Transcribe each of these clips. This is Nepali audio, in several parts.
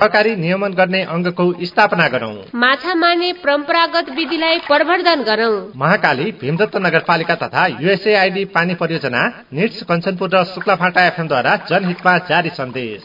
सरकारी नियमन गर्ने अङ्गको स्थापना गरौं। माछा मार्ने परम्परागत विधिलाई प्रवर्धन गरौं। महाकाली भीमदत्त नगरपालिका तथा युएसएआईडी पानी परियोजना, निट्स कञ्चनपुर र शुक्लाफाटा एफएमद्वारा जनहितमा जारी सन्देश।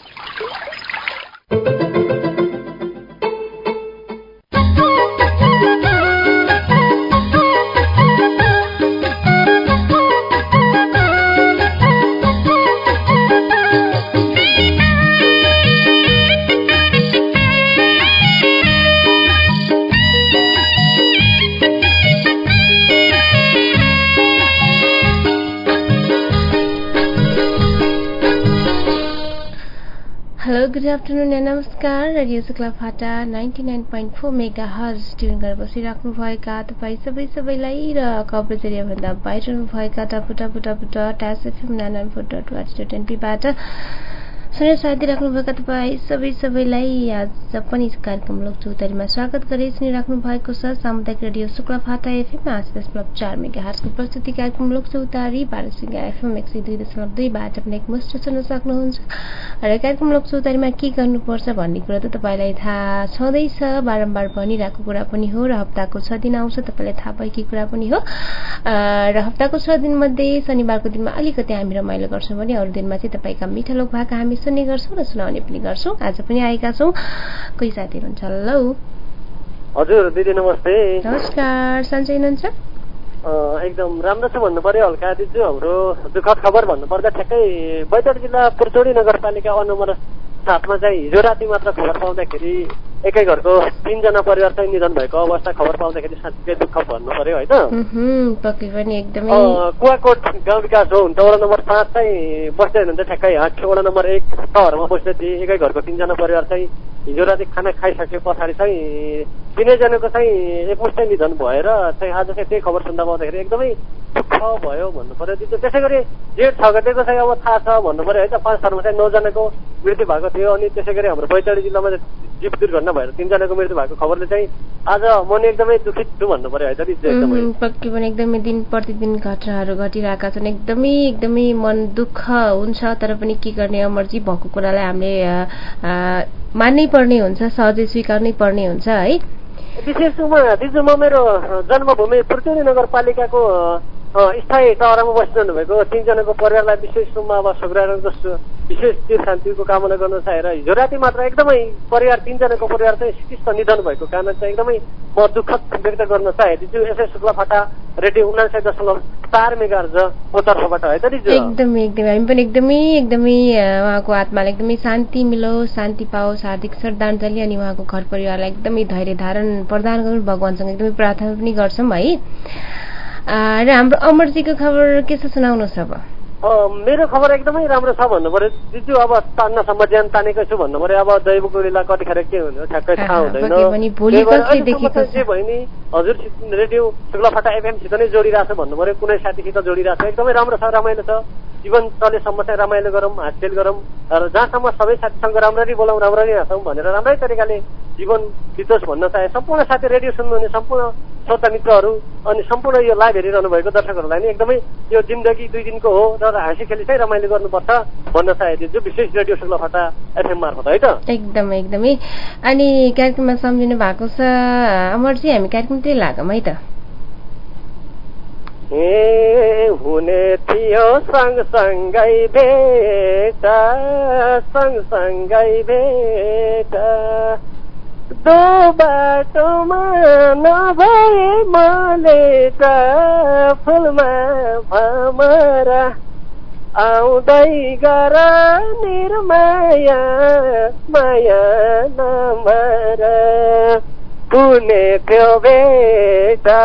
हेलो, गुड आफ्टरनुन एन्ड नमस्कार। रेडियो शुक्लाफाटा 99.4 मेगाहर्ज ट्युन गरेर बसिराख्नुभएका तपाईँ सबैलाई र कभरेज एरियाभन्दा बाहिर रहनुभएका www.sfm994.1.np सुनेर साथ दिइराख्नुभएका तपाईँ सबैलाई आज पनि कार्यक्रम लोकचौतारीमा स्वागत गरी सुनिराख्नु भएको छ। सामुदायिक रेडियो शुक्लाफाटा एफएम 80.4 मेगाहर्जको प्रस्तुति कार्यक्रम लोकचौतारी बालसिंगा एफएम 102.2 बाट पनि एकमुष्ट सुन्न सक्नुहुन्छ। र कार्यक्रम लोकचौतारीमा के गर्नुपर्छ भन्ने कुरा त तपाईँलाई थाहा छँदैछ, बारम्बार भनिरहेको कुरा पनि हो र हप्ताको 6 दिन आउँछ, तपाईँलाई थाहा भएकै कुरा पनि हो। र हप्ताको 6 दिनमध्ये शनिबारको दिनमा अलिकति हामी रमाइलो गर्छौँ भने अरू दिनमा चाहिँ तपाईँका मिठा लोक भाका हामी सुन्ने गर्छौँ र सुनाउने पनि गर्छौँ। आज पनि आएका छौँ, कोही साथी हुनुहुन्छ? हेलो हजुर दिदी, नमस्ते। नमस्कार, सन्चै हुनुहुन्छ? एकदम राम्रो छ भन्नु पर्यो। हल्का दिजु, हाम्रो दुःखद खबर भन्नुपर्दा ठ्याक्कै बैतडी जिल्ला पुर्चोडी नगरपालिका नम्बर 7 मा चाहिँ हिजो राति मात्र खबर पाउँदाखेरि एकै घरको 3 जना परिवार चाहिँ निधन भएको अवस्था खबर पाउँदाखेरि साँच्चै दुःख भन्नु पर्यो होइन। पक्कै पनि एकदमै। कुवाकोट गाउँ विकास हो हुन्छ, वडा नम्बर 5 चाहिँ बस्दै हुनुहुन्छ ठ्याक्कै वडा नम्बर 1 सहरमा बस्दै थिए। एकै घरको 3 जना परिवार चाहिँ हिजो राति खाना खाइसके पछाडि चाहिँ 3 जनाको चाहिँ एकमुष्टै निधन भएर चाहिँ आज चाहिँ त्यही खबर सुन्दा पाउँदाखेरि एकदमै दुःख भयो भन्नु पर्यो। त्यसै गरी जेठ 6 गतेको चाहिँ अब थाहा छ भन्नु पर्यो है त, 5 सहरमा चाहिँ 9 जनाको मृत्यु भएको थियो। अनि त्यसै गरी हाम्रो बैतडी जिल्लामा जीव दुर्घटना भएर 3 जनाको मृत्यु भएको खबरले चाहिँ आज म एकदमै दुखित छु भन्नु पर्यो है त। पक्कै पनि एकदमै दिन प्रतिदिन घटनाहरू घटिरहेका छन्, एकदमै मन दुःख हुन्छ। तर पनि के गर्ने, अमर्जी भएको कुरालाई हामीले मान्नै पर्ने हुन्छ, सहजै स्वीकार्नै पर्ने हुन्छ है। विशेष रूपमा दिजु, म मेरो जन्मभूमि पुर्चोडी नगरपालिकाको स्थायी टहरामा बसिरहनु भएको 3 जनाको परिवारलाई विशेष रूपमा अब शुक्रारामको विशेष चिर शान्तिको कामना गर्न चाहेर हिजो राति मात्र एकदमै परिवार 3 जनाको परिवार चाहिँ सिकिस्त निधन भएको कारण चाहिँ एकदमै म दुःखद व्यक्त गर्न चाहे दिजु। यसै शुक्लाफाटा रेडियो 99.4 मेगाहर्जको तर्फबाट है त दिजु। एकदमै हामी पनि एकदमै उहाँको आत्मालाई एकदमै शान्ति मिलोस्, शान्ति पाओस्, हार्दिक श्रद्धाञ्जली। अनि उहाँको घर परिवारलाई एकदमै धैर्य धारण प्रदान गर्नु भगवानसँग एकदमै प्रार्थना पनि गर्छौँ है। र हाम्रो अमरजीको खबर के छ, सुनाउनुहोस् अब। मेरो खबर एकदमै राम्रो छ भन्नु पर्यो दिजु। अब तान्नसम्म ज्यान तानेकै छु भन्नु पर्यो। अब दैवको लीला कतिखेर के हुने ठ्याक्कै थाहा हुँदैन। जे भयो नि हजुर रेडियो शुक्लाफाटा एफएमसित नै जोडिरहेको छ भन्नु पर्यो, कुनै साथीसित जोडिरहेको छ। एकदमै राम्रो छ, रमाइलो छ। जीवन चलेसम्म चाहिँ रमाइलो गरौँ, हातखेल गरौँ र जहाँसम्म सबै साथीसँग राम्ररी बोलाउँ, राम्ररी हाँसौँ भनेर राम्रै तरिकाले जीवन बितोस् भन्न चाहे। सम्पूर्ण साथी रेडियो सुन्नुहुने सम्पूर्ण श्रोता मित्रहरू अनि सम्पूर्ण यो लाइभ हेरिरहनु भएको दर्शकहरूलाई नि एकदमै यो जिन्दगी 2 दिनको हो र हाँसी खेली चाहिँ रमाइलो गर्नुपर्छ भन्न चाहे जो विशेष रेडियो शुक्लाफाटा एफएम मार्फत है त। एकदमै। अनि कार्यक्रममा सम्झिनु भएको छ अमरजी, हामी कार्यक्रमतिर लागौँ है त। हुने थियो सँगसँगै भेट दो बाटोमा नभए मैले त फुलमा भमरा आउँदै गर निर्माया माया नमरा कुने त्यो बेटा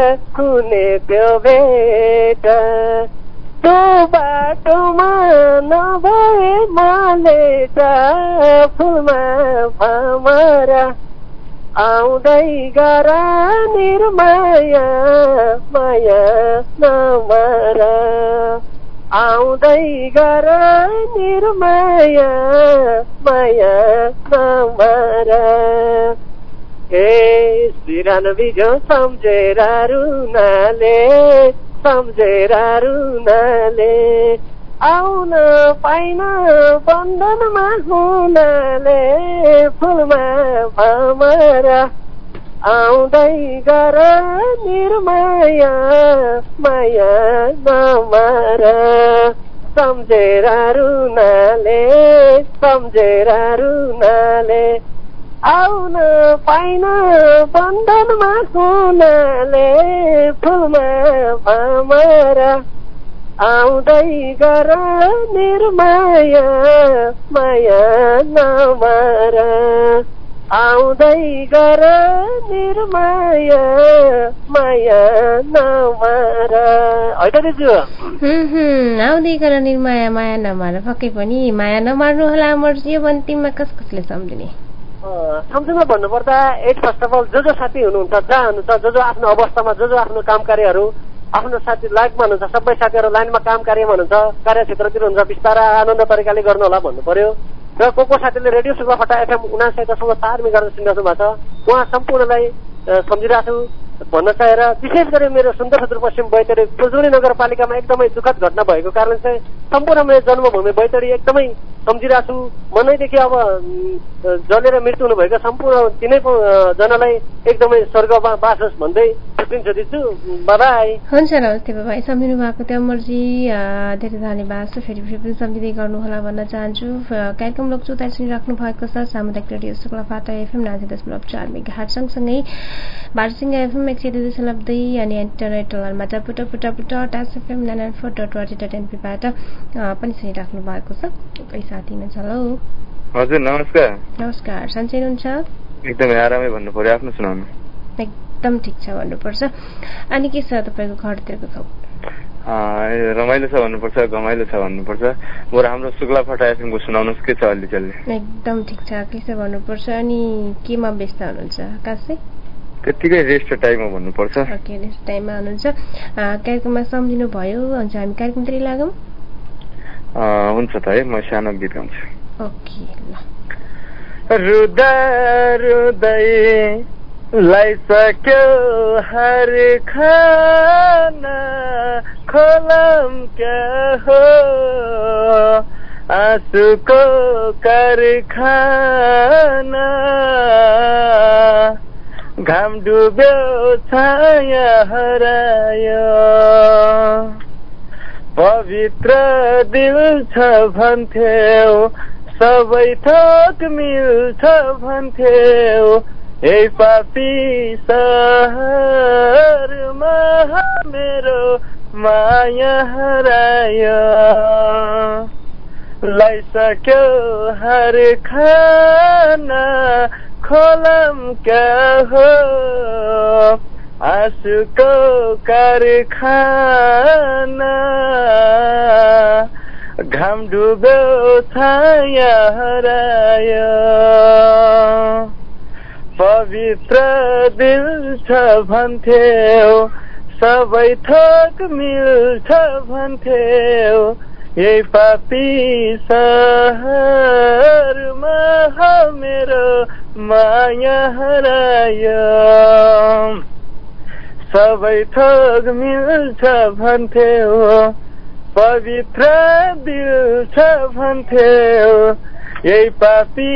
तो बाटोमा नभए मैले त फुलमा भमरा आउँदै गर निर्माया माया नमरा आउँदै गर निर्माया माया नमरा सिरान बिजो सम्झेर रुनाले आउन पाइन बन्धनमा हुनाले फुलमा भमरा आउँदै गर निर्माया माया नमर सम्झेर रुनाले आउन पाइन बन्धनमा हुनाले फुलमा भमरा आउँदै गर निर्माया माया नमर आउँदै गर निर्माया माया नमर है त दिजु आउँदै गर निर्माया माया नमार पक्कै पनि माया नमार्नु होला अमरजी अन्तिममा कसले सम्झिने सम्झुमा भन्नुपर्दा फर्स्ट अफ अल जो साथी हुनुहुन्छ जहाँ हुनुहुन्छ जो आफ्नो अवस्थामा जो आफ्नो काम कार्यहरू आफ्नो साथी लाइफमा हुनुहुन्छ सबै साथीहरू लाइनमा काम कार्यमा हुनुहुन्छ कार्यक्षेत्रतिर हुन्छ बिस्तारै आनन्द तरिकाले गर्नु होला भन्नु पर्यो र को साथीले रेडियो सुक्लाफाटा FM 89.4 मेगाहर्ज सुनिरहनु भएको छ उहाँ सम्पूर्णलाई सम्झिरहेको छु भन्न चाहेर विशेष गरी मेरो सुन्दर सुदूरपश्चिम बैतडी फुलजोरी नगरपालिकामा एकदमै दुःखद घटना भएको कारण चाहिँ सम्पूर्ण मेरो जन्मभूमि बैतडी एकदमै सम्झिरहेको छु मनैदेखि अब जलेर मृत्यु हुनुभएको सम्पूर्ण तिनै जनालाई एकदमै स्वर्गमा बास होस् भन्दै छुट्टिन्छु दिन्छु बाबाई हुन्छ नमस्ते बाबाई सम्झिनु भएको थियो अमरजी धेरै धन्यवाद छ फेरि पनि सम्झिँदै गर्नुहोला भन्न चाहन्छु कार्यक्रम लोकचौतारी सुनिराख्नु भएको छ सामुदायिक रेडियो शुक्लाफाटा FM 90.4 मेगाहर्ज सँगसँगै बारसिंह FM 102.2 अनि इन्टरनेट लाइनमा www.tasfm 994.org.np बाट पनि सुनिराख्नु भएको छ कोही साथी हुनुहुन्छ हेलो हजुर नमस्कार नमस्कार सन्चै हुनुहुन्छ एकदमै आरामै भन्नु पर्यो आफ्नो सुनाउनु एकदम ठिक छ भन्नुपर्छ अनि के छ तपाईको घरतिरको खबर रमाइलो छ भन्नुपर्छ घमाइलो छ भन्नुपर्छ बरु हाम्रो शुक्लाफाटा FM को सुनाउनुस् के छ अलि चल्ने एकदम ठिक छ के छ भन्नुपर्छ अनि केमा व्यस्त हुनुहुन्छ खासै त्यतिकै रेस्ट टाइममा भन्नुपर्छ ओके रेस्ट टाइममा हुनुहुन्छ कार्यक्रममा सम्झिनु भयो हुन्छ हामी कार्यक्रमतिर लागौँ हुन्छ त है म सानो गीत गाउँछु ओके ल रुदा रुदै लाइसक्यो हर खाना खोलम क्या हो आँसुको कारखाना घाम डुब्यो छाया हरायो पवित्र दिल छ भन्थ्यौ सबै थोक मिल्छ भन्थ्यौ ए पापी सहरमा मेरो माया हरायो लाइसक्यो हर खाना खोलम क्या हो आँसुको कारखाना घाम डुब्यो छाया हरायो पवित्र दिल छ भन्थ्यौ सबै थोक मिल्छ भन्थ्यौ यही पापी सहरमा मेरो माया हरायो सबै थोक मिल्छ भन्थ्यौ पवित्र दिल छ भन्थ्यौ यही पापी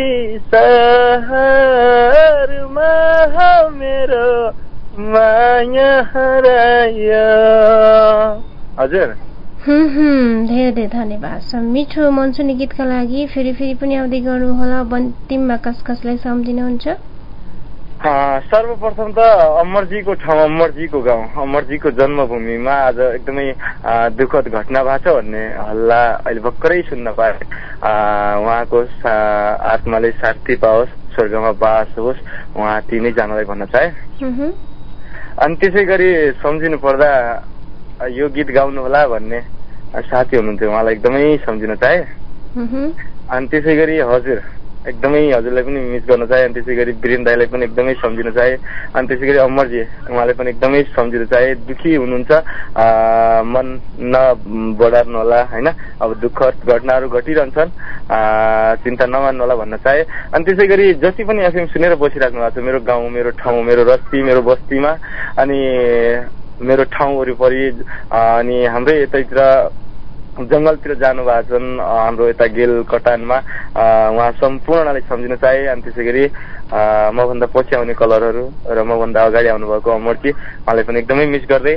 सहरमा मेरो माया हरायो हजुर धेरै धेरै धन्यवाद छ मिठो मनसुनी गीतका लागि फेरि पनि आउँदै गर्नुहोला अन्तिममा कसलाई सम्झिनुहुन्छ सर्वप्रथम त अमरजीको ठाउँ अमरजीको गाउँ अमरजीको जन्मभूमिमा आज एकदमै दुःखद घटना भएको छ भन्ने हल्ला अहिले भर्खरै सुन्न पाए उहाँको आत्माले शान्ति पाओस् स्वर्गमा बास होस् उहाँ तीनैजनालाई भन्न चाहे अनि त्यसै गरी सम्झिनु पर्दा यो गीत गाउनु होला भन्ने साथी हुनुहुन्थ्यो उहाँलाई एकदमै सम्झिन चाहे अनि त्यसै गरी हजुर एकदमै हजुरलाई पनि मिस गर्न चाहे अनि त्यसै गरी वीरेन दाईलाई पनि एकदमै सम्झिन चाहे अनि त्यसै गरी अमरजी उहाँलाई पनि एकदमै सम्झिन चाहे दुखी हुनुहुन्छ मन नबढार्नु होला हैन अब दुःखद घटनाहरू घटिरहन्छन् चिन्ता नमान्नु होला भन्न चाहे अनि त्यसै गरी जति पनि एफएम सुनेर बसिराख्नु भएको छ मेरो गाउँ मेरो ठाउँ मेरो रस्ती मेरो बस्तीमा अनि मेरो ठाउँ वरिपरि अनि हाम्रै यतैतिर जङ्गलतिर जानु भएको छन् हाम्रो यता गेल कटानमा उहाँ सम्पूर्णलाई सम्झिन चाहे। अनि त्यसै गरी मभन्दा पछि आउने कलरहरू र मभन्दा अगाडि आउनुभएको अमरजी उहाँलाई पनि एकदमै मिस गर्दै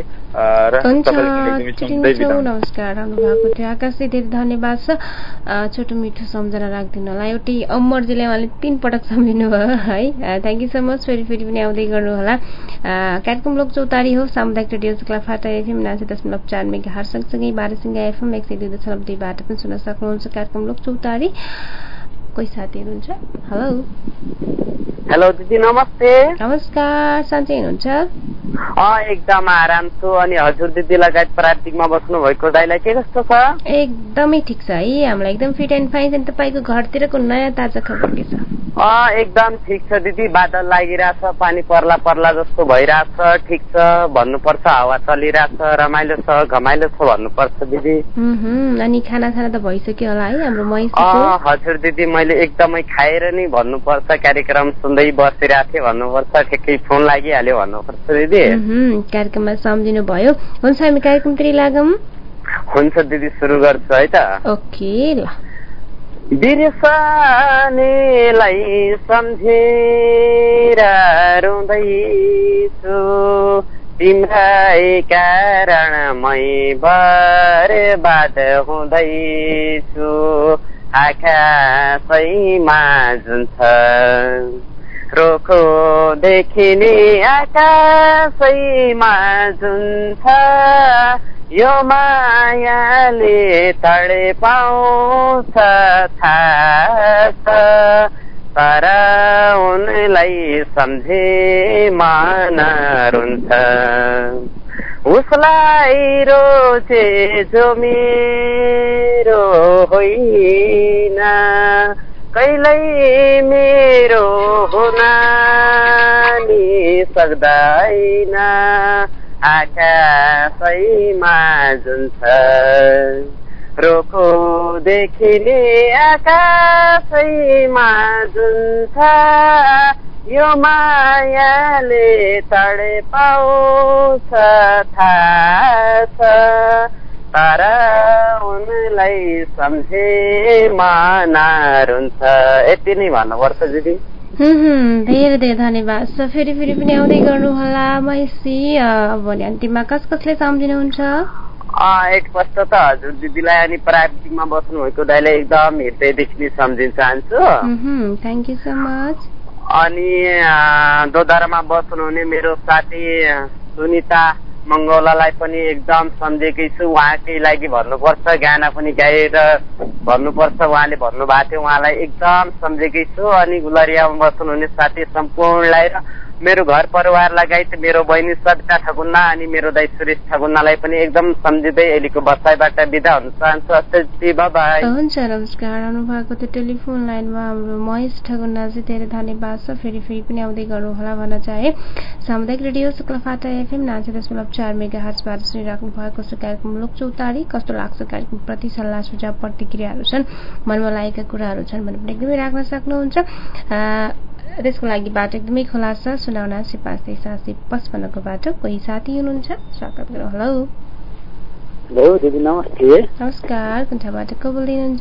नमस्कार आउनुभएको थियो आकाशजी धेरै धन्यवाद छ छोटो मिठो सम्झना राखिदिनुलाई। एउटै अमरजीले उहाँले 3 पटक सम्झिनु भयो है। Thank you so much. फेरि पनि आउँदै गर्नुहोला। कार्यक्रम लोक चौतारी हो सामुदायिक रेडियो सुक्लाफाटा एफएम 90.4 मेगाहर्ज सँगसँगै बारासिंगा एफएम 102.2 बाट पनि सुन्न सक्नुहुन्छ कार्यक्रम लोक चौतारी। कोही साथी हुनुहुन्छ? हेलो हेलो दिदी नमस्ते। नमस्कार, सन्चै हुनुहुन्छ? एकदम आराम छु। अनि हजुर दिदी लगायत प्राविधिकमा बस्नु भएको दाइलाई के कस्तो छ? एकदमै ठिक छ है, हामीलाई एकदम फिट एन्ड फाइन छ। तपाईँको घरतिरको नयाँ ताजा खबर के छ? एकदम ठिक छ दिदी, बादल लागिरहेछ, पानी पर्ला पर्ला जस्तो भइरहेछ, ठिक छ भन्नुपर्छ, हावा चलिरहेछ, रमाइलो छ, घमाइलो छ भन्नुपर्छ दिदी। अनि खाना त भइसक्यो होला है हाम्रो महेश? हजुर दिदी, मैले एकदमै खाएर नि भन्नुपर्छ, कार्यक्रम सुन्दै बसिरहेको थिएँ भन्नुपर्छ, ठिकै फोन लागिहाल्यो भन्नुपर्छ दिदी। कार्यक्रममा सम्झिनु भयो। हुन्छ, हामी कार्यक्रमतिर लागौँ। हुन्छ दिदी, सुरु गर्छु है त। ओके ल। बिर्सनेलाई सम्झेर रुँदैछु, तिम्रै कारणमै बर्बाद हुँदैछु, आकाशैमा जुन छ रोखो देखिने, आकाशैमा जुन छ यो मायाले तडपाउँछ थाहा छ, तर उनलाई सम्झे मन रुन्छ, उसलाई रोजे जो मेरो होइन, कहिल्यै मेरो हुन नि सक्दैन, आकाशैमा जुन छ रोखो देखिने, आकाशैमा जुन छ यो मायाले तडपाउँछ थाहा छ, तर उनलाई सम्झे मन रुन्छ। यति नै भन्नुपर्छ दिदी। धेरै धेरै धन्यवाद छ। फेरि पनि आउँदै गर्नुहोला महेशजी। अब अन्तिममा कसले सम्झिनुहुन्छ? एक पस्ट त हजुर दिदीलाई अनि प्राविधिकमा बस्नु भएको दाइलाई एकदम हृदयदेखि नै सम्झिन चाहन्छु। Thank you so much. अनि दोधारामा बस्नुहुने मेरो साथी सुनिता मङ्गौलालाई पनि एकदम सम्झेकै छु। उहाँकै लागि भन्नुपर्छ, गाना पनि गाएर भन्नुपर्छ, उहाँले भन्नुभएको थियो, उहाँलाई एकदम सम्झेकै छु। अनि गुलरियामा बस्नुहुने साथी सम्पूर्णलाई र मेरो घर परिवार लगायत मेरो बहिनी सविता ठकुन्ना अनि मेरो दाइ सुरेश ठकुन्नालाई पनि एकदम सम्झिँदै अहिलेको बसाइबाट बिदा हुन चाहन्छु। बाई। हुन्छ, नमस्कार। आउनुभएको त्यो टेलिफोन लाइनमा हाम्रो महेश ठकुन्नाजी, धेरै धन्यवाद छ। फेरि पनि आउँदै गर्नुहोला भन्न चाहे। सामुदायिक रेडियो शुक्लाफाटा एफएम 90.4 मेगाहर्जबाट सुनिराख्नु भएको छ कार्यक्रम लोक चौतारी। कस्तो लाग्छ कार्यक्रमप्रति सल्लाह सुझाव प्रतिक्रियाहरू छन्, मनमा लागेका कुराहरू छन् भने पनि एकदमै राख्न सक्नुहुन्छ। त्यसको लागि बाटो एकदमै खुला छ। 079 बाटो। कोही साथी हुनुहुन्छ? स्वागत गरौँ। हेलो हेलो दिदी नमस्ते। नमस्कार, कुन ठाउँबाट को बोल्दै हुनुहुन्छ?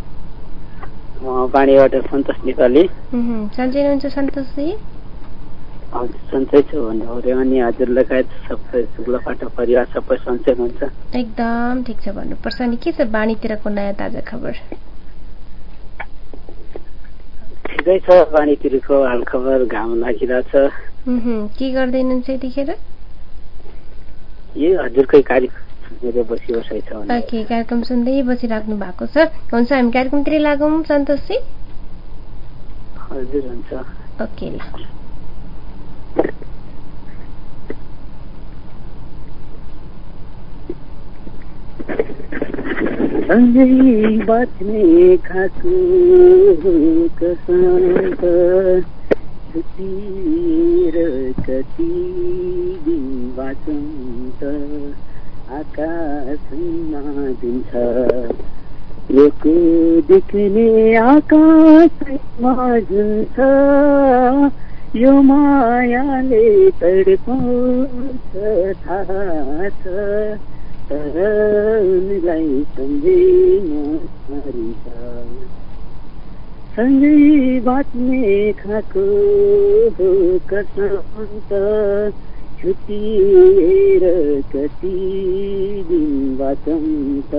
बाणीबाट सन्तोष नेपाली। सन्चै हुनुहुन्छ सन्तोषजी? सन्चै छु भन्नु। अनि हजुर लगायत सबै शुक्लाफाटा परिवार सबै सन्चै हुनुहुन्छ? एकदम ठिक छ भन्नुपर्छ। अनि के छ बाणीतिरको नयाँ ताजा खबर? ठिकै छ, बाणीतिरको हालखबर घाम लागिरहेछ। के गर्दै हुनुहुन्छ यतिखेर? हजुरकै कार्यक्रम बसिबसाइ छ। ओके, कार्यक्रम सुन्दै बसिराख्नु भएको छ। हुन्छ, हामी कार्यक्रमतिर लागौँ सन्तोषजी। हजुर हुन्छ। ओके ल। सँगै बाँच्ने खाएको कसन्त छुटेर कति दिन बाँचौँ त, आकाशमा दिन्छ रोको देख्ने, आकाशमा जुन छ यो मायाले तडपाउँछ थाहा छ, तर उनलाई सम्झिन मारिन्छ सँगै बाँच्ने खाएको कसम त छुट्टिएर कति दिन बाँचौँ त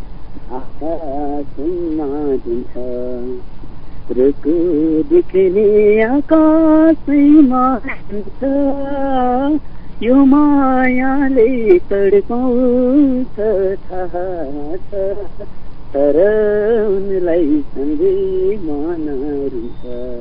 आकाशमा दिन्छ रुखो देख्ने आकाशैमा हुन्छ यो मायाले तडपाउँछ थाहा छ तर उनलाई सम्झिन रुन्छ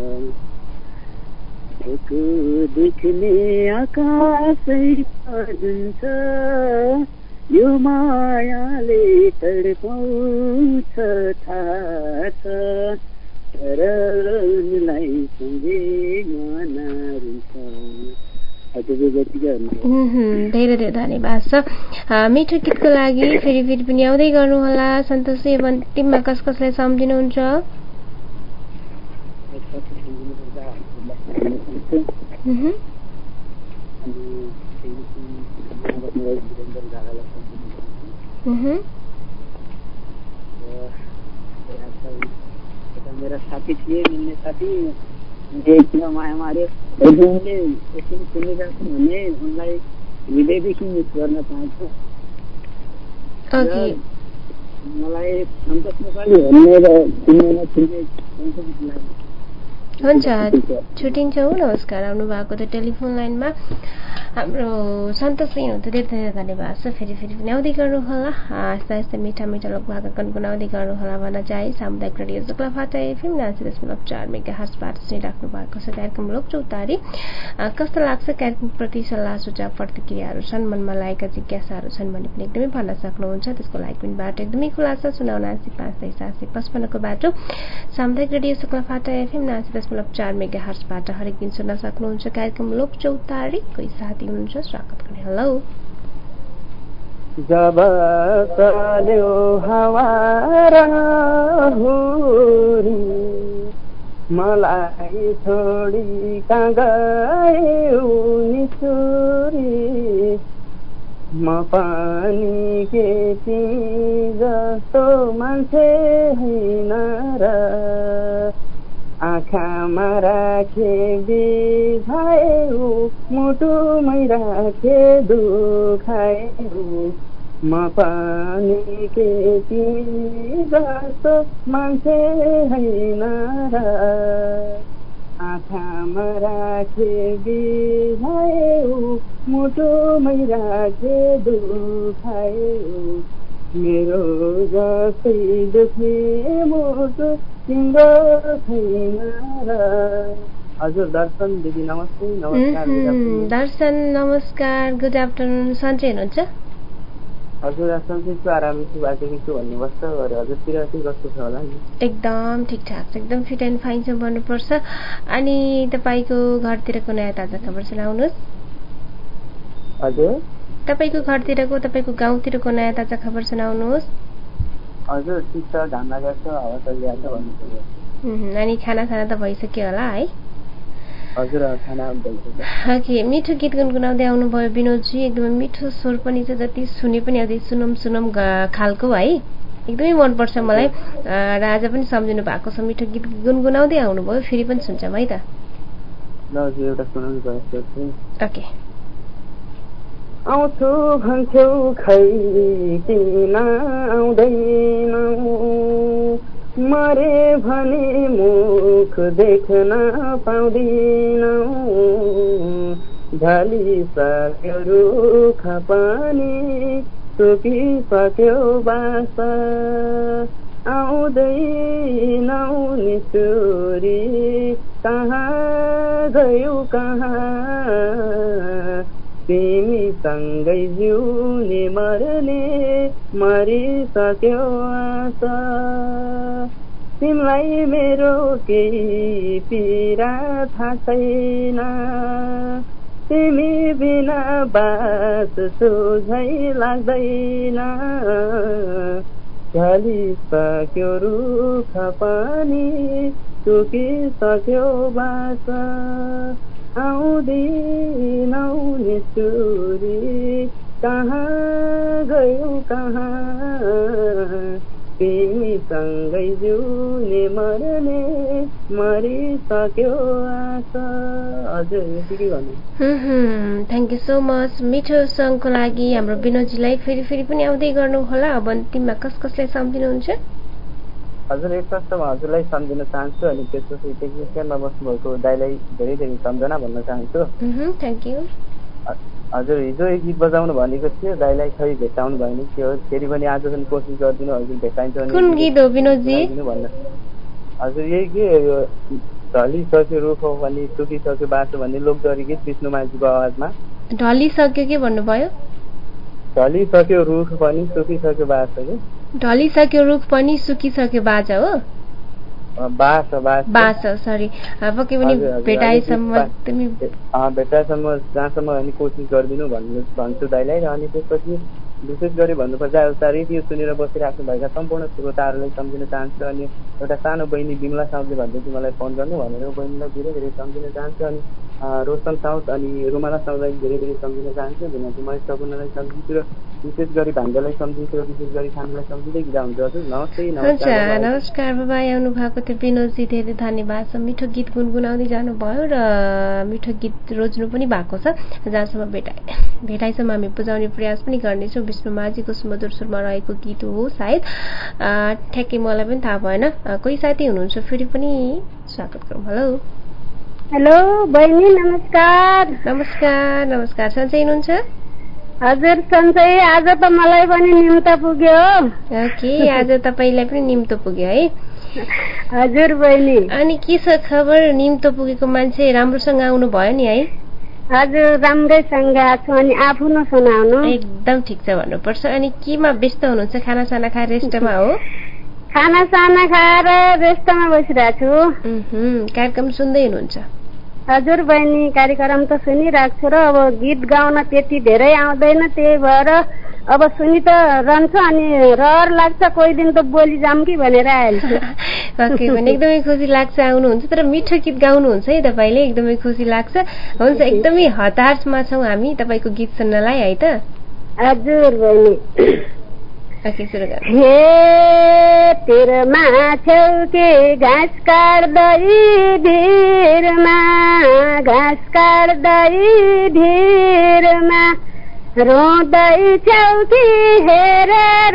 रुखो देख्ने आकाशैमा हुन्छ यो मायाले तडपाउँछ थाहा छ तर उनलाई सम्झिन रुन्छ। धेरै धेरै धन्यवाद छ मिठो गीतको लागि। फेरि पनि आउँदै गर्नुहोला सन्तोष। अब अन्तिममा कस कसलाई सम्झिनुहुन्छ? मेरा साथी थिए मिल्ने साथी किन माया मार्यो उनले यसरी सुनेका छन् भने उनलाई हृदयदेखि मिस गर्न चाहन्छु। मलाई सन्तोष नेपाली भन्ने र चिन्दैन हुन्छ छुट्टिन्छौँ। नमस्कार। आउनु भएको त टेलिफोन लाइनमा हाम्रो सन्तोष हुनुहुन्छ। धेरै धेरै धन्यवाद छ। फेरि पनि आउँदै गर्नुहोला यस्ता यस्ता मिठा मिठा लोकभाका गुनगुनाउँदै गर्नुहोला भन्न चाहे। सामुदायिक रेडियो शुक्लाफाटा FM 90.4 मेगाहर्जबाट सुनिराख्नु भएको छ कार्यक्रम लोक चौतारी। कस्तो लाग्छ कार्यक्रमप्रति सल्लाह सुझाव प्रतिक्रियाहरू छन्, मनमा लागेका जिज्ञासाहरू छन् भने पनि एकदमै भन्न सक्नुहुन्छ। त्यसको लागि पनि बाटो एकदमै खुला छ। 0795555 को बाटो सामुदायिक रेडियो शुक्लाफाटा FM 90.4 मेगाहर्जबाट हरेक दिन सुन्न सक्नुहुन्छ कार्यक्रम लोक चौतारी। कोही साथी हुनुहुन्छ, स्वागत गर्ने। हेलो। जब चल्यो हावा हुरी मलाई छोडी कहाँ गयो निसुरी म पनि के तिमी जस्तो मान्छे होइन र आँखामा राखे बिझायो मुटुमै राखे दुखायो म पनि के तिमी जस्तो मान्छे होइन र आँखामा राखे बिझायो मुटुमै राखे दुखायो मेरो जस्तै दुख्ने मुटु तिम्रो छैन र। हजुर दर्शन दिदी नमस्ते। नमस्कार दर्शन नमस्कार। Good afternoon. सन्चै हुनुहुन्छ? हजुर सन्चै छु, आरामै छु, बाँचेकै छु भन्नुपर्छ। हजुरतिर चाहिँ कस्तो छ होला नि? एकदम ठिकठाक छ, एकदम फिट एन्ड फाइन छ भन्नुपर्छ। अनि तपाईँको घरतिरको नयाँ ताजा खबर सुनाउनुहोस्। हजुर तपाईँको घरतिरको तपाईँको गाउँतिरको नयाँ ताजा खबर सुनाउनुहोस्। हजुर ठिक छ, घाम लागेको छ, हावा चलिरहेको छ भन्नुपर्छ। अनि खाना त भइसक्यो होला है? हजुर खाना भइसक्यो। ओके, मिठो गीत गुनगुनाउँदै आउनुभयो विनोदजी। एकदमै मिठो स्वर पनि छ, जति सुने पनि अझै सुनम खालको है, एकदमै मनपर्छ मलाई। र आज पनि सम्झिनु भएको छ, मिठो गीत गुनगुनाउँदै आउनुभयो। फेरि पनि सुन्छौँ है त। ल हजुर एउटा सुनाउनु पर्छ। ओके। आउँछु भन्थ्यौ खै किन आउँदैनौ, मरे भने मुख देख्न पाउँदिनौ, ढलिसक्यो रुख पनि सुकिसक्यो बास, आउँदैनौ निसुरी कहाँ गयौ कहाँ, तिमी सँगै जिउने मर्ने मरिसक्यो आशा, तिमीलाई मेरो केही पीडा थाहा छैन, तिमी बिना बास सोझै लाग्दैन, ढलिसक्यो रुख पनि सुकिसक्यो बास, आउँदिनौ निसुरी कहाँ गयौ कहाँ तिमीसँगै जिउने मर्ने मरिसक्यो आशा। हजुर यति के भन्नु। थ्याङ्क यू सो मच मिठो सङको लागि हाम्रो विनोदजीलाई फेरि पनि आउँदै गर्नु होला। अब अन्तिममा कसलाई सम्झिनुहुन्छ? हजुर एक प्रश्नमा हजुरलाई सम्झिन चाहन्छु अनि त्यसपछि टेक्निसियनमा बस्नुभएको दाइलाई धेरै धेरै सम्झना भन्न चाहन्छु। Thank you. हजुर हिजो एक गीत बजाउनु भनेको थियो दाइलाई खै भेटाउनु भएन के हो फेरि पनि आज पनि कोसिस गरिदिनु हजुर भेटाइन्छ भने। कुन गीत हो विनोदजी? हजुर यही के ढलिसक्यो रुख पनि सुकिसक्यो बाटो भन्ने लोकदरी गीत विष्णु माझीको आवाजमा। ढलिसक्यो के भन्नुभयो? ढलिसक्यो रुख पनि सुकिसक्यो बाटो के। ढलिसक्यो रुख पनि सुकिसक्यो बाजा हो? बास सरी पक्कै पनि भेटाएसम्म जहाँसम्म अनि कोसिस गरिदिनु भन्छु दाइलाई। र अनि त्यसपछि विशेष गरी भन्नुपर्दा एउटा रेडियो सुनेर बसिराख्नु भएका सम्पूर्ण श्रोताहरूलाई सम्झिन चाहन्छु। अनि एउटा सानो बहिनी बिमला साउदले भन्दै थियो मलाई फोन गर्नु भनेर बहिनीलाई धेरै धेरै सम्झिन चाहन्छु। अनि रोशन साउद अनि रुमाला साउदलाई धेरै धेरै सम्झिन चाहन्छु। किनकि महेश सपनालाई सम्झिन्छु र विशेष गरी भान्जालाई सम्झिन्छु र विशेष गरी खानालाई सम्झिँदै बिदा हुन्छ। हजुर नमस्ते। नमस्कार बाबा आउनु भएको थियो विनोदजी धेरै धन्यवाद छ। मिठो गीत गुनगुनाउँदै जानुभयो र मिठो गीत रोज्नु पनि भएको छ। जहाँसम्म भेटाइसम्म हामी बुझाउने प्रयास पनि गर्नेछौँ। विष्णु माझीको सुमधुर सुरमा रहेको गीत हो सायद ठ्याक्कै मलाई पनि थाहा भएन। कोही साथी हुनुहुन्छ फेरि पनि स्वागत गरौँ। हेलो बहिनी नमस्कार। नमस्कार सन्चै हुनुहुन्छ? हजुर सन्चै। आज त मलाई पनि निम्त पुग्यो। ओके आज तपाईँलाई पनि निम्त पुग्यो है? हजुर बहिनी। अनि के छ खबर? निम्त पुगेको मान्छे राम्रोसँग आउनु भयो नि है? हजुर राम्रैसँग आएको छु। अनि आफू न सुनाउनु। एकदम ठिक छ भन्नुपर्छ। अनि केमा व्यस्त हुनुहुन्छ? खाना साना खाएर रेस्टमा हो? खाना साना खाएर रेस्टमा बसिरहेको छु। कार्यक्रम सुन्दै हुनुहुन्छ? हजुर बहिनी कार्यक्रम त सुनिरहेको छु र अब गीत गाउन त्यति धेरै आउँदैन त्यही भएर अब सुनि त रहन्छ अनि रहर लाग्छ कोही दिन त बोली जाऊँ कि भनेर आइहाल्छु। ओके भने एकदमै खुसी लाग्छ आउनुहुन्छ। तर मिठो गीत गाउनुहुन्छ है तपाईँले एकदमै खुसी लाग्छ। हुन्छ एकदमै हतारमा छौँ हामी तपाईँको गीत सुन्नलाई है त? हजुर बहिनी। ओके सुरु गर्नु। हे तिरमा छेउ के घाँस काट्दै भिरमा घाँस काट्दै भिरमा रोँदै छेउ कि हेरेर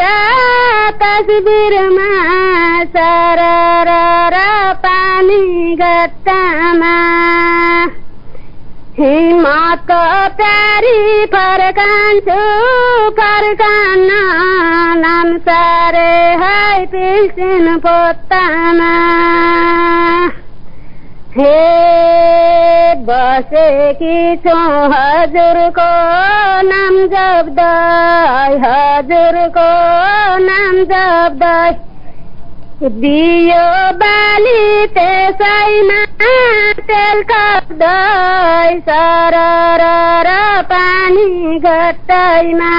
तस्बिरमा सरर पानी गट्टामा हिम्मतको प्यारी फर्कान्छु फर्कान नाम सारे है पिल्सिन पोतामा हे बसेकी छु हजुरको नाम जप्दै हजुरको नाम जप्दै दियो बाली त्यसैमा तेल कप्दै सरर पानी घट्टैमा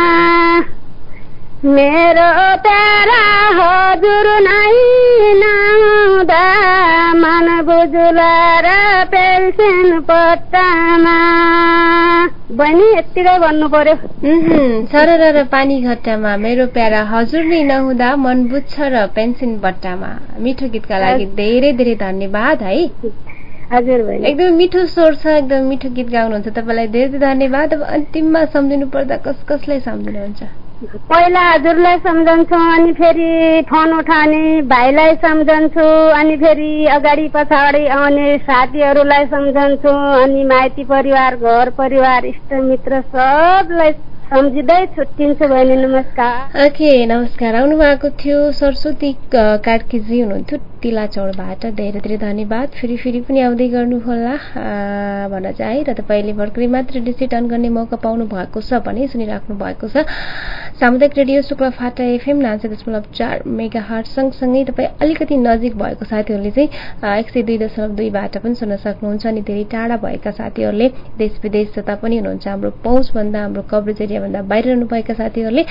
मेरो प्यारा हजुर नै नहुँदा मन बुझुला र पेल्सिन पट्टामा। बहिनी यतिकै भन्नु पर्यो। सरर पानी घट्टामा मेरो प्यारा हजुर नै नहुँदा मन बुझ्छ र पेन्सिन बट्टामा। मिठो गीतका लागि धेरै धेरै धन्यवाद है। हजुर बहिनी एकदम मिठो स्वर छ एकदम मिठो गीत गाउनुहुन्छ तपाईँलाई धेरै धेरै धन्यवाद। अब अन्तिममा सम्झिनु पर्दा कसलाई सम्झिनुहुन्छ? पहिला हजुरलाई सम्झन्छु अनि फेरि फोन उठाउने भाइलाई सम्झन्छु अनि फेरि अगाडि पछाडि आउने साथीहरूलाई सम्झन्छु अनि माइती परिवार घर परिवार इष्टमित्र सबलाई सम्झिँदै छुट्टिन्छु बहिनी नमस्कार। ओके नमस्कार। आउनु भएको थियो सरस्वती कार्कीजी हुनुहुन्थ्यो तिलाचौरबाट धेरै धेरै धन्यवाद। फेरि पनि आउँदै गर्नुहोला भन्न चाहे र तपाईँले भर्खरै मात्र डिजिट अन गर्ने मौका पाउनु भएको छ भने सुनिराख्नु भएको छ सामुदायिक रेडियो शुक्लाफाटा एफएम 90.4 मेगाहर्ज सँगसँगै तपाईँ अलिकति नजिक भएको साथीहरूले चाहिँ 102.2बाट पनि सुन्न सक्नुहुन्छ। अनि धेरै टाढा भएका साथीहरूले देश विदेश जता पनि हुनुहुन्छ हाम्रो पहुँचभन्दा हाम्रो कभरेज एरियाभन्दा बाहिर रहनुभएका साथीहरूले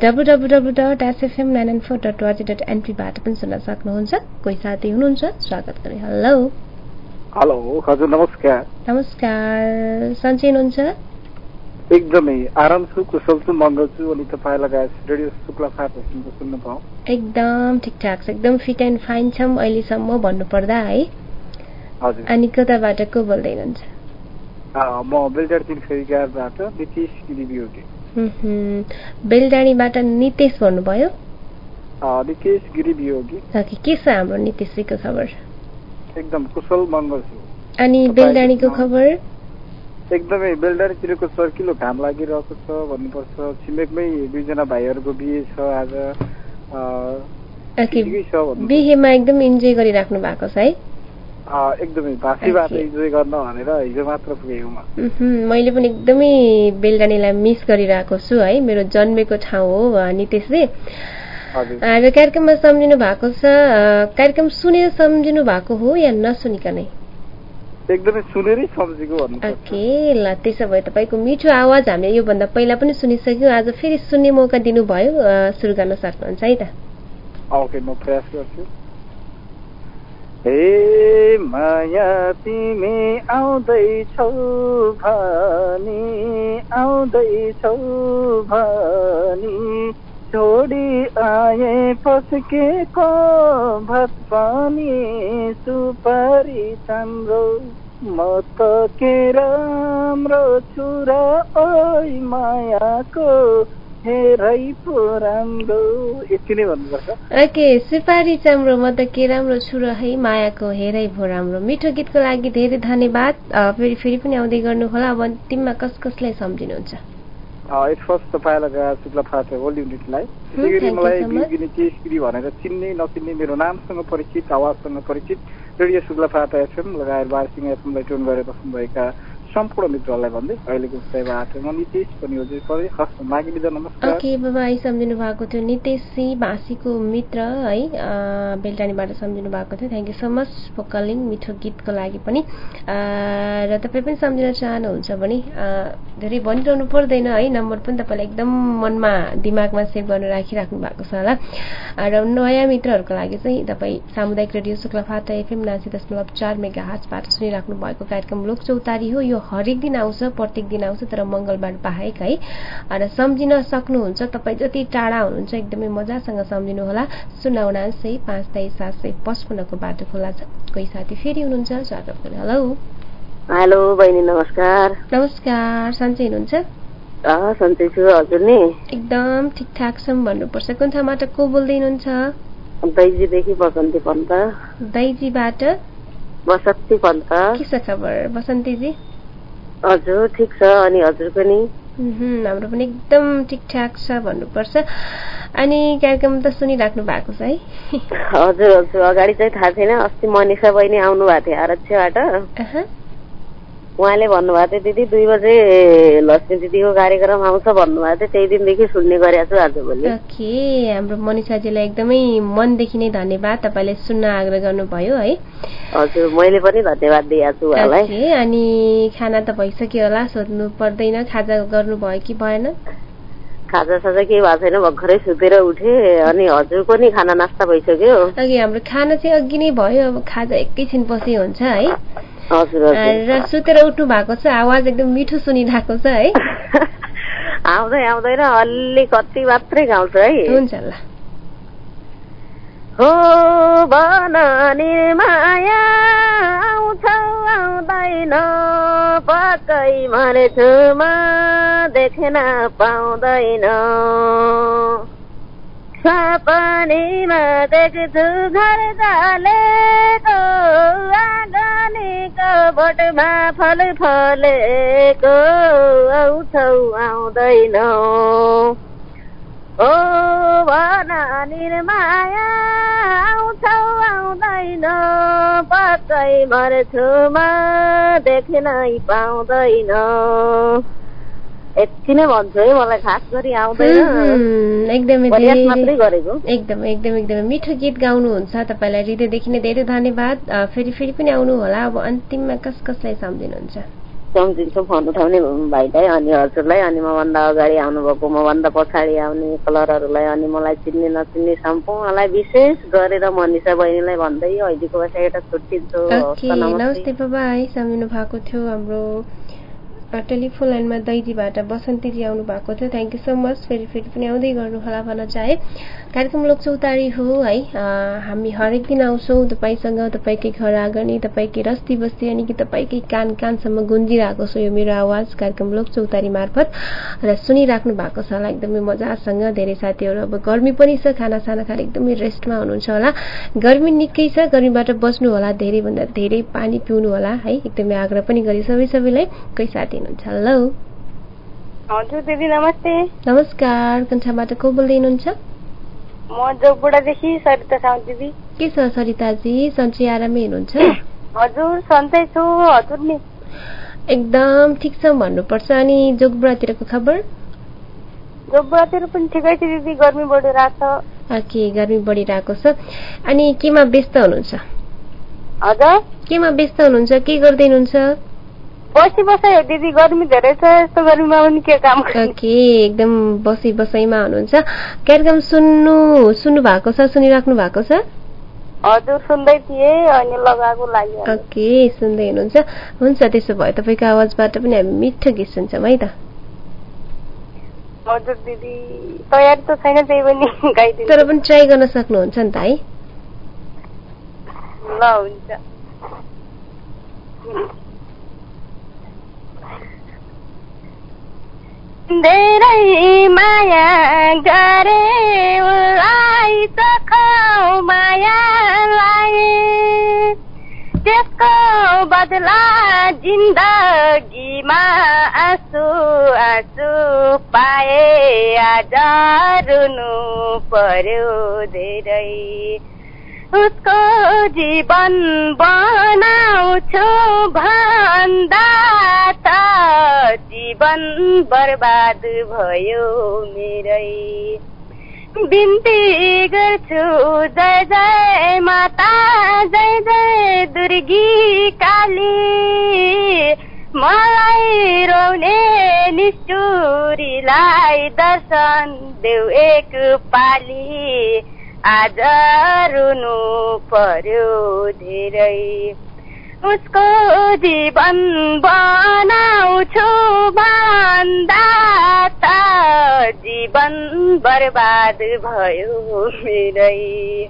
www.fm994.org.np बाट पनि सुन्न सक्नुहुन्छ। कोही साथी हुनुहुन्छ स्वागत गरे। हेलो हजुर नमस्कार। नमस्कार सन्चै हुनुहुन्छ? एकदमै आराम छु, कुशल छु, मङ्गल छु। अनि तपाईँ लगायत रेडियो शुक्लाफाटा सुन्न पाऊँ। एकदम ठिकठाक छ, एकदम फिट एन्ड फाइन छौँ अहिलेसम्म भन्नुपर्दा है। हजुर। अनि कताबाट को बोल्दै हुनुहुन्छ? म बेलडाँडी 3 फेरीघाटबाट नितेश गिरिबियोगी। बेलडाँडीबाट नितेश भन्नुभयो? नितेश गिरिबियोगी। के छ हाम्रो नितेशजीको खबर? एकदम कुशल मङ्गल छु। अनि बेलडाँडीको खबर? एकदमै बेलडाँडीतिरको चर्किलो घाम लागिरहेको छ भन्नुपर्छ। छिमेकमै 2 जना भाइहरूको बिहे छ आज। बिहेमा एकदम इन्जोय गरिराख्नु भएको छ है? एकदमै भाँसीबाट इन्जोय गर्न भनेर हिजो मात्र पुगेँ म। मैले पनि एकदमै बेलडाँडीलाई मिस गरिरहेको छु है। मेरो जन्मेको ठाउँ हो नितेशजी। र कार्यक्रममा सम्झिनु भएको छ, कार्यक्रम सुनेर सम्झिनु भएको हो या नसुनिकनै? एकदमै सुनेरै सम्झेको भन्नु। ओके ल, त्यसो भए तपाईँको मिठो आवाज हामीले योभन्दा पहिला पनि सुनिसक्यौँ, आज फेरि सुन्ने मौका दिनुभयो, सुरु गर्न सक्नुहुन्छ है त? ओके, म प्रयास गर्छु। हे माया तिमी आउँदैछौ भनी आउँदैछौ भनी छोडी आए पस्केको भात पानी सुपारी चाम्रो म त के राम्रो छु र ओइ मायाको हेरै पो राम्रो। यति नै भन्नुपर्छ। ओके, सुपारी चाम्रो म त के राम्रो छु र है मायाको हेरै पो राम्रो। मिठो गीतको लागि धेरै धन्यवाद। फेरि पनि आउँदै गर्नु होला। अब अन्तिममा कसलाई सम्झिनुहुन्छ? फर्स्ट तपाईँ लगायत शुक्लाफाटा होल युनिटलाई, त्यसै गरी मलाई नितेश गिरी भनेर चिन्ने नचिन्ने, मेरो नामसँग परिचित, आवाजसँग परिचित, रेडियो शुक्लाफाटा एफएम लगायत बारसिंह एफएमलाई ट्युन गरेर बस्नुभएका सम्पूर्ण मित्रहरूलाई भन्दै अहिलेको विषयबाट म नितेश पनि हजुर परे हस् मागी बिदा नमस्कार। ओके बाबा, सम्झिनु भएको थियो नितेश सी भाषीको मित्र है, बेलडाँडीबाट सम्झिनु भएको थियो। Thank you so much for calling, मिठो गीतको लागि पनि। र तपाईँ पनि सम्झिन चाहनुहुन्छ भने धेरै भनिरहनु पर्दैन है, नम्बर पनि तपाईँलाई एकदम मनमा दिमागमा सेभ गरेर राखिराख्नु भएको छ होला। र नयाँ मित्रहरूको लागि चाहिँ तपाईँ सामुदायिक रेडियो शुक्लाफाटा एफएम 89.4 मेगाहर्जबाट सुनिराख्नु भएको कार्यक्रम लोक चौतारी हो। यो हरेक दिन आउँछ, प्रत्येक दिन आउँछ, तर मङ्गलबार बाहेक है। र सम्झिन सक्नुहुन्छ, तपाईँ जति टाढा हुनुहुन्छ एकदमै मजासँग सम्झिनु होला। 099-523-755 को बाटो खुला छ। कोही साथी फेरि हुनुहुन्छ, स्वागत गर्नु। हेलो हेलो बहिनी, नमस्कार। नमस्कार, सन्चै हुनुहुन्छ? सन्चै छु, हजुर नि? एकदम ठिकठाक छौँ भन्नुपर्छ। कुन ठाउँबाट को बोल्दै हुनुहुन्छ? दैजीदेखि बसन्ती पन्त। दैजीबाट बसन्ती पन्त। के छ खबर बसन्तीजी? हजुर ठिक छ, अनि हजुर पनि? हाम्रो पनि एकदम ठिकठाक छ भन्नुपर्छ। अनि कार्यक्रम त सुनिराख्नु भएको छ है? हजुर हजुर, अगाडि चाहिँ थाहा छैन। अस्ति मनिषा बहिनी आउनु भएको थियो आरक्षबाट, उहाँले भन्नुभएको थियो दिदी 2 बजे लक्ष्मी दिदीको कार्यक्रम आउँछ भन्नुभएको थियो, त्यही दिनदेखि सुन्ने गरेको छु आजभोलि। ओके, हाम्रो मनिषाजीलाई एकदमै मनदेखि नै धन्यवाद, तपाईँले सुन्न आग्रह गर्नुभयो है। हजुर, मैले पनि धन्यवाद दिएको छु उहाँलाई। अनि खाना त भइसक्यो होला, सोध्नु पर्दैन, खाजा गर्नुभयो कि भएन? खाजा साजा केही भएको छैन, भर्खरै सुतेर उठे। अनि हजुरको नि खाना नास्ता भइसक्यो? अघि हाम्रो खाना चाहिँ अघि नै भयो, अब खाजा एकैछिन पछि हुन्छ है। हजुर हजुर। र सुतेर उठ्नु भएको छ, आवाज एकदम मिठो सुनिरहेको छ है। आउँदै आउँदैन, अलि कति मात्रै गाउँछ है। हुन्छ ल। हो बनानी माया आउँछ आउँदैन, पक्कै मरेछु म देख्न पाउँदैन। सपनीमा देख्छु घर जालेको, आँगनीको बोटमा फल फलेको, आउँछौ आउँदैन। ओ बनानी माया आउँछौ आउँदैन, पक्कै मर्छु म देख्नै पाउँदैन। यति नै भन्छु है, मलाई खास गरी आउँदैन, एकदमै मात्रै गरेको। एकदमै मिठो गीत गाउनुहुन्छ, तपाईँलाई हृदयदेखि नै धेरै धन्यवाद। फेरि पनि आउनु होला। अब अन्तिममा कसलाई सम्झिनुहुन्छ? सम्झिन्छु फोन उठाउने भाइलाई, अनि हजुरलाई, अनि मभन्दा अगाडि आउनुभएको, मभन्दा पछाडि आउने कलरहरूलाई, अनि मलाई चिन्ने नचिन्ने सम्पूर्णलाई, विशेष गरेर मनिषा बहिनीलाई भन्दै अहिलेको बसाइबाट छुट्टिन्छु। नमस्ते बाबा, सम्झिनु भएको थियो हाम्रो टेलिफोन लाइनमा दैदीबाट बसन्तीजी आउनु भएको थियो। Thank you so much. फेरि पनि आउँदै गर्नु होला भन्न चाहे। कार्यक्रम लोकचौतारी हो है, हामी हरेक दिन आउँछौँ तपाईँसँग, तपाईँकै घर आँगनी, तपाईँकै रस्ती बस्ती अनि कि तपाईँकै कान कानसम्म गुन्जिरहेको छ यो मेरो आवाज कार्यक्रम लोकचौतारी मार्फत र सुनिराख्नु भएको छ होला एकदमै मजासँग। धेरै साथीहरू अब गर्मी पनि छ, खानासाना खाएर एकदमै रेस्टमा हुनुहुन्छ होला। गर्मी निकै छ, गर्मीबाट बस्नु होला, धेरैभन्दा धेरै पानी पिउनु होला है, एकदमै आग्रह पनि गरी सबैलाई। कोही साथी हुनुहुन्छ? हेलो हजुर दिदी नमस्ते। नमस्कार, कन्ठाबाट को बोल्दै हुनुहुन्छ? म जोगबुढादेखि सरिता साउन्त दिदी। के छ सरिताजी, सन्चै आरामै हुनुहुन्छ? हजुर सन्चै छु। हजुर नि? एकदम ठिक छ भन्नुपर्छ। अनि जोगबुढातिरको खबर? जोगबुढातिर पनि ठिकै छ दिदी, गर्मी बढिरहेको छ। ओके, गर्मी बढिरहेको छ। अनि केमा व्यस्त हुनुहुन्छ? हजुर केमा व्यस्त हुनुहुन्छ, के गर्दै हुनुहुन्छ? बसी बसाइ दिदी, गर्मी धेरै छ, यस्तो गर्मीमा पनि के काम गर्ने। ओके, एकदम बसी बसाइमा हुनुहुन्छ। कार्यक्रम सुन्नु भएको छ, सुनिराख्नु भएको छ? हजुर सुन्दै थिएँ अनि लगाएको लाग्यो। ओके, सुन्दै हुनुहुन्छ। हुन्छ, त्यसो भए तपाईँको आवाजबाट पनि हामी मिठो गीत सुन्छौँ है त। हजुर दिदी, तयारी त छैन त्यही पनि गाइदिनु। तर पनि ट्राई गर्न सक्नुहुन्छ नि त है? ल हुन्छ। धेरै माया गरे उलाई सखाउ माया लाए, त्यसको बदला जिन्दगीमा आँसु आँसु पाए, आज रुनु पर्यो धेरै। उसको जीवन बनाउँछु भन्दा त जीवन बर्बाद भयो मेरै। बिन्ती गर्छु जय जय माता, जय जय दुर्गी काली, मलाई रोने निष्ठुरीलाई दर्शन देऊ एक पाली, आज रुनु पर्यो धेरै। उसको जीवन बनाउँछु भन्दा त जीवन बर्बाद भयो मेरै।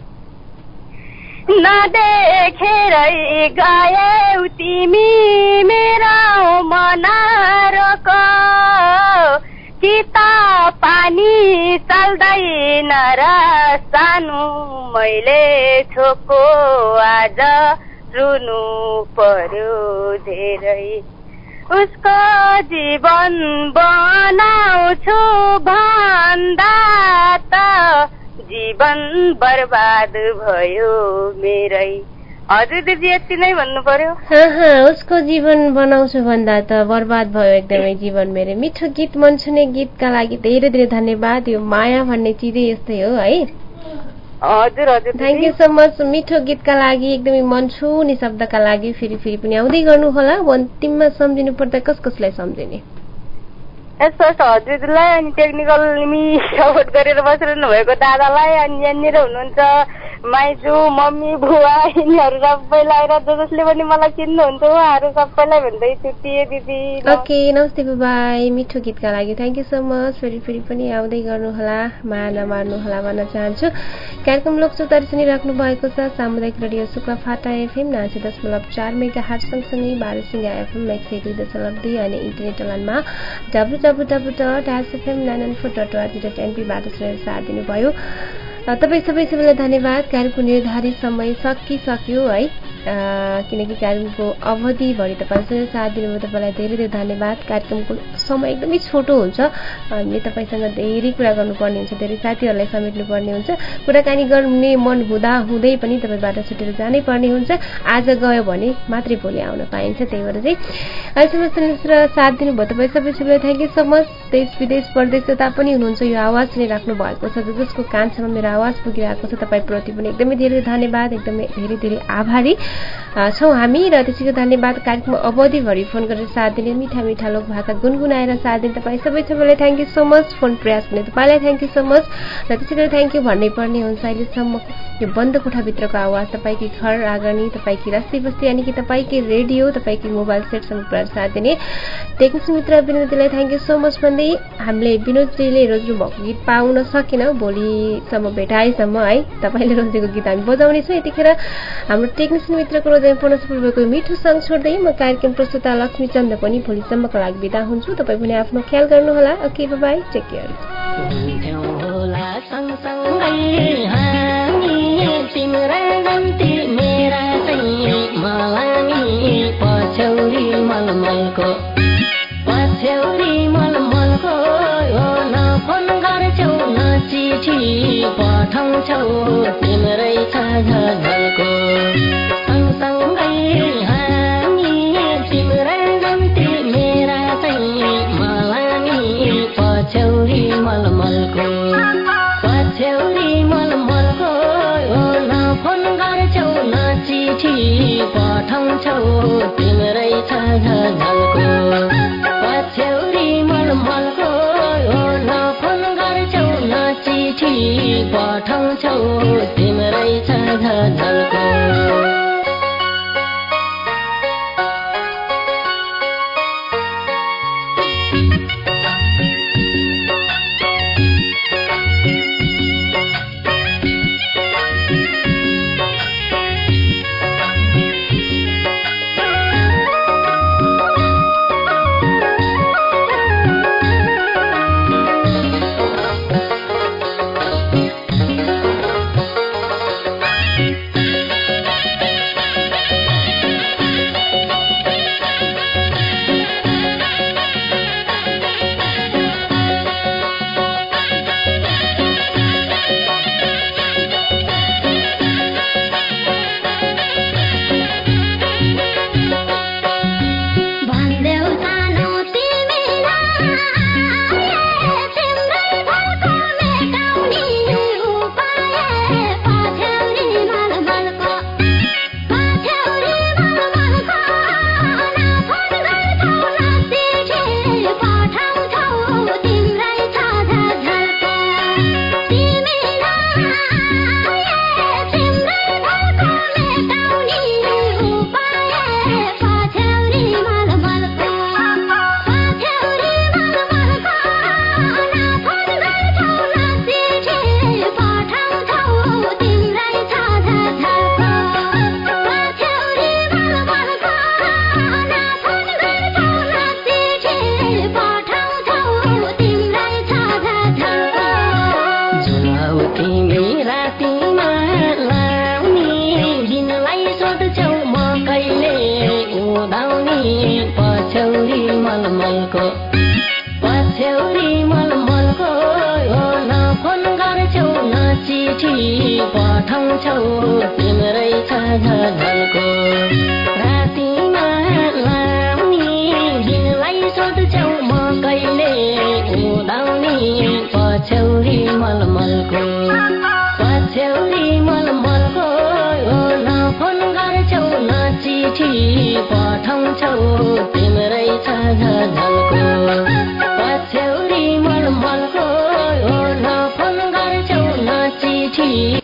नदेखेरै गयौ तिमी मेरो मन रोक, कि त पानी चल्दैन र सानो मैले छोको, आज रुनु पर्यो धेरै। उसको जीवन बनाउँछु भन्दा त जीवन बर्बाद भयो मेरै। हजुर दिदी यति नै भन्नु पर्यो। उसको जीवन बनाउँछु भन्दा त बर्बाद भयो एकदमै जीवन मेरो। मिठो गीत, मन छुने गीतका लागि धेरै धेरै धन्यवाद। यो माया भन्ने चिजै यस्तै हो है। हजुर हजुर, थ्याङ्क यू सो मच। मिठो गीतका लागि, एकदमै मन छुने शब्दका लागि फेरि पनि आउँदै गर्नु होला। अन्तिममा सम्झिनु पर्दा कसलाई सम्झिने? फर्स्ट हजुरलाई, अनि टेक्निकल सपोर्ट गरेर बसिरहनु भएको दादालाई, अनि यहाँनिर हुनुहुन्छ माइजू, मम्मी, बुवा, यिनीहरू सबैलाई र जसले पनि मलाई चिन्नुहुन्छ उहाँहरू सबैलाई भन्दै छुट्टिए दिदी। ओके, नमस्ते बाई। मिठो गीतका लागि थ्याङ्क यू सो मच। फेरि पनि आउँदै गर्नुहोला, माया नमार्नुहोला भन्न चाहन्छु। कार्यक्रम लोकचौतारी सुनिराख्नु भएको छ सामुदायिक रेडियो शुक्लाफाटा एफएम 90.4 मेगाहर्ज सँगसँगै बारसिंगा एफएम 102.2 अनि इन्टरनेट लाइनमा www.fm994.org.np बाट सुनेर साथ दिनुभयो। तपाईँ सबैलाई धन्यवाद। कार्यक्रमको निर्धारित समय सकिसक्यो है, किनकि कार्यक्रमको अवधिभरि तपाईँले साथ दिनुभयो, तपाईँलाई धेरै धेरै धन्यवाद। कार्यक्रमको समय एकदमै छोटो हुन्छ, हामीले तपाईँसँग धेरै कुरा गर्नुपर्ने हुन्छ, धेरै साथीहरूलाई समेट्नुपर्ने हुन्छ, कुराकानी गर्ने मन हुँदै पनि तपाईँबाट छुटेर जानै पर्ने हुन्छ। आज गयो भने मात्रै भोलि आउन पाइन्छ, त्यही भएर चाहिँ अहिलेसम्म सुनेर साथ दिनुभयो तपाईँ सबैलाई थ्याङ्क यू सो मच। देश विदेश परदेश जता पनि हुनुहुन्छ, यो आवाज सुनिराख्नु भएको छ, जसको कानसम्म मेरो आवाज पुगिरहेको छ, तपाईँप्रति पनि एकदमै धेरै धन्यवाद, एकदमै धेरै धेरै आभारी। छौँ हामी र त्यसैको धन्यवाद कार्यक्रममा अवधिभरि फोन गरेर साथ दिने मिठा मिठा लोक भाका गुनगुनाएर साथ दिने तपाईँ सबैलाई thank you so much phone प्रयास गर्ने तपाईँलाई थ्याङ्क यू सो मच र त्यसै गरी थ्याङ्क यू भन्नै पर्ने हुन्छ अहिलेसम्म यो बन्द कोठाभित्रको आवाज तपाईँकै घर आँगनी तपाईँकी रस्ती बस्ती यानि कि तपाईँकै रेडियो तपाईँकै मोबाइल सेटसँग पुऱ्याएर साथ दिने टेक्निसियन मित्र विनोदजीलाई थ्याङ्क यू सो मच भन्दै हामीले विनोदजीले रोज्नु भएको गीत पाउन सकेनौँ भोलिसम्म भेटाएसम्म है तपाईँले रोजेको गीत हामी बजाउनेछौँ यतिखेर हाम्रो टेक्निसियन मित्रको रोजाइ पूर्ण सफल भएको मिठो सङ्ग छोड्दै म कार्यक्रम प्रस्तुता लक्ष्मी चन्द पनि भोलिसम्मको लागि बिदा हुन्छु तपाईँ पनि आफ्नो ख्याल गर्नुहोला ओके बाई टेक केयर तिम्रा गन्ती मेरा चाहिँ मलामी पछ्यौरी मलमलको न फोन गर्छौ न चिठी पठाउँछौ तिम्रै छ झलको सँगसँगै हामी तिम्रा गन्ती मेरा चाहिँ मलामी पछ्यौरी मलमलको पठाउँछौ तिम्रै छ झलको पछ्यौरी मलमलको न फोन गर्छौ न चिठी पठाउँछौ तिम्रै छ झलको पठाउँछौ तिम्रै छ झलको रातिमा लाउने दिनलाई सोध्छौ म कहिले उदाउने पछ्यौरी मलमलको न फोन गर्छौ न चिठी पठाउँछौ तिम्रै छ झलको पछ्यौरी मलमलको न फोन गर्छौ न चिठी